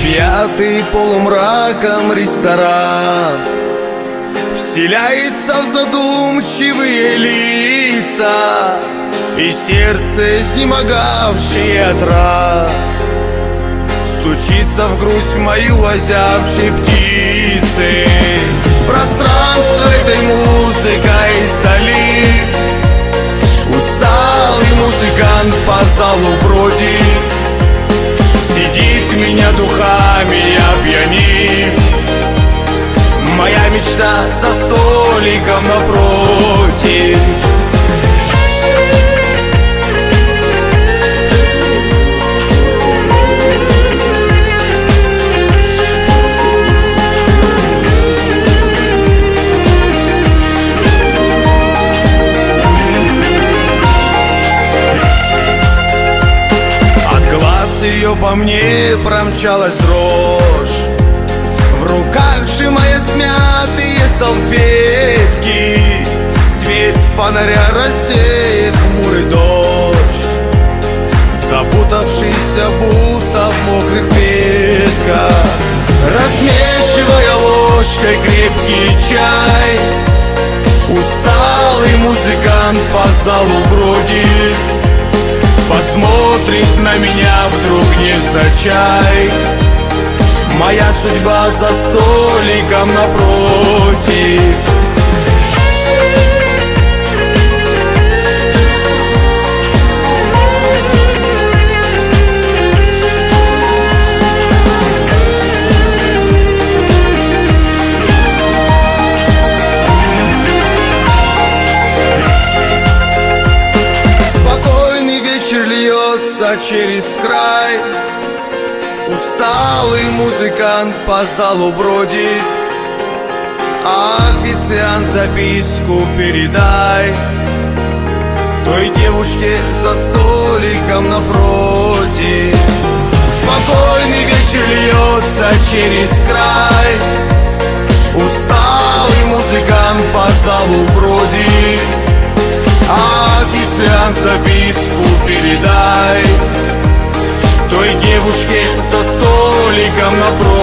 Объятый полумраком ресторан вселяется в задумчивые лица, и сердце, изнемогавшее от ран, стучится в грудь мою озябшей птицы. Пространство этой музыкой залит, усталый музыкант по залу бродит, сидит меня духами опьянив. Моя мечта за столиком напротив. От глаз ее по мне промчалась дрожь, в руках сжимая смятые салфетки. Свет фонаря рассеет хмурый дождь, запутавшийся будто в мокрых ветках. Размешивая ложкой крепкий чай, усталый музыкант по залу бродит, посмотрит на меня вдруг невзначай. Моя судьба за столиком напротив. Спокойный вечер льется через край, усталый музыкант по залу бродит. Официант, записку передай той девушке за столиком напротив. Спокойный вечер льется через край, усталый музыкант по залу бродит. Официант, записку передай той девушке за столиком напротив.